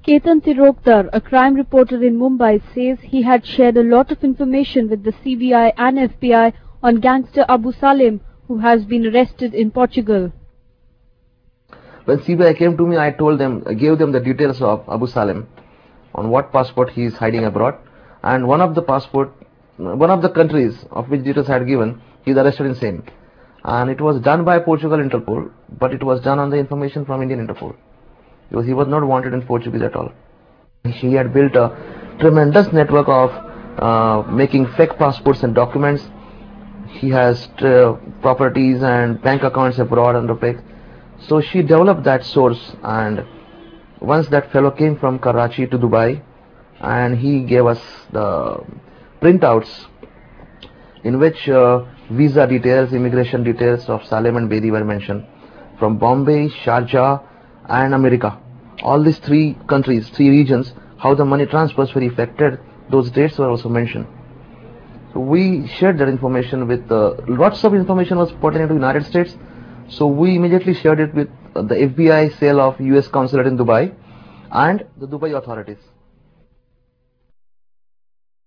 Ketan Tiroktar, a crime reporter in Mumbai, says he had shared a lot of information with the CBI and FBI on gangster Abu Salim, who has been arrested in Portugal. When CBI came to me, I gave them the details of Abu Salim, on what passport he is hiding abroad, and one of the countries of which details I had given, he is arrested in same. And it was done by Portugal Interpol, but it was done on the information from Indian Interpol, because he was not wanted in Portuguese at all. He had built a tremendous network of making fake passports and documents. He has properties and bank accounts abroad under fake. So she developed that source, and once that fellow came from Karachi to Dubai, and he gave us the printouts in which visa details, immigration details of Salim and Bedi were mentioned, from Bombay, Sharjah and America. All these three countries, three regions, how the money transfers were effected, those dates were also mentioned. So we shared that information with lots of information was pertaining to the United States. So we immediately shared it with the FBI cell of US consulate in Dubai and the Dubai authorities.